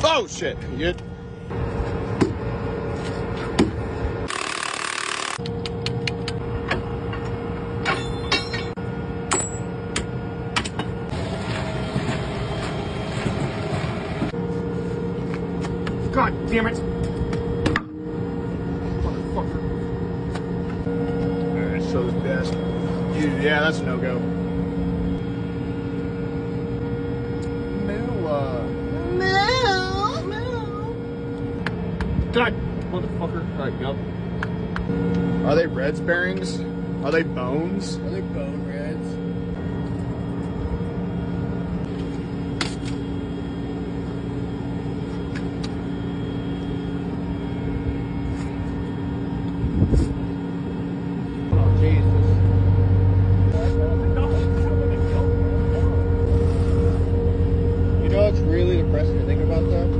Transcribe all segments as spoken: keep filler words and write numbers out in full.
Oh shit! You... God damn it! Motherfucker. Alright, so the best. Dude, yeah, that's a no-go. Moo, uh... Moo! Moo! God, motherfucker. Alright, yep. Are they Reds bearings? Are they bones? Are they bone Reds? It's really depressing to think about that.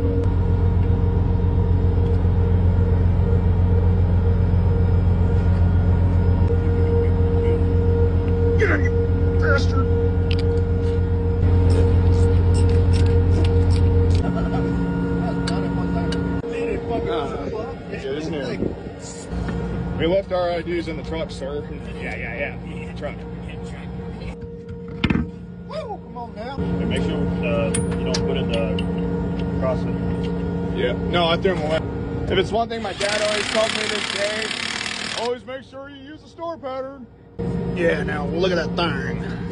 Get out of here, bastard! We left our I Ds in the truck, sir. Yeah, yeah, yeah. Yeah, truck. Woo, come on now. And make sure uh, you don't put in the crossing. Yeah. No, I threw them away. If it's one thing my dad always told me this day, always make sure you use the store pattern. Yeah, now look at that thing.